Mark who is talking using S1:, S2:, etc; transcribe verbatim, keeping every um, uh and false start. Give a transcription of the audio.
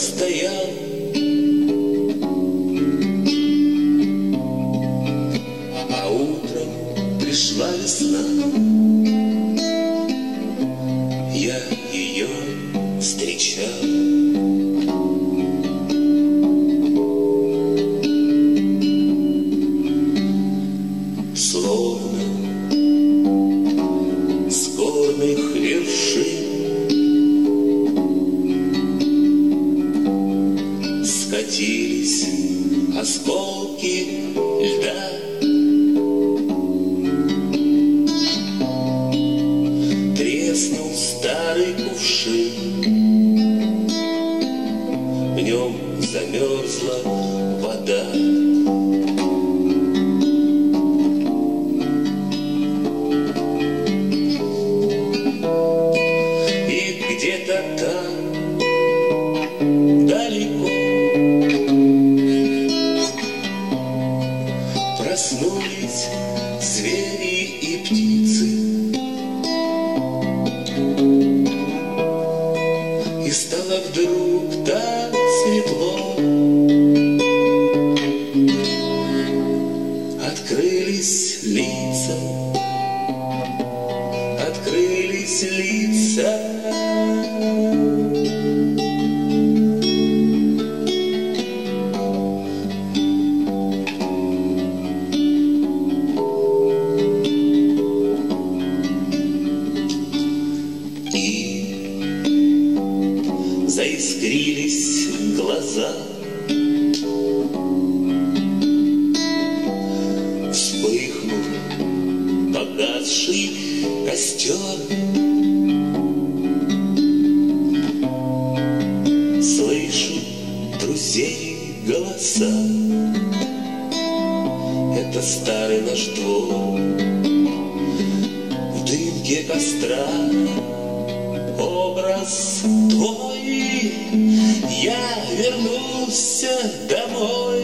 S1: стоял, а утром пришла весна. Я ее встречал. Словно с горных вершин скатились осколки льда. Треснул старый кувшин, в нем замерзла вода. И где-то там, далеко, проснулись звери и птицы, и стало вдруг так светло. Открылись лица, открылись лица. Заискрились глаза, вспыхнул погасший костер. Слышу друзей голоса, это старый наш двор. В дымке костра образ твой, я вернулся домой.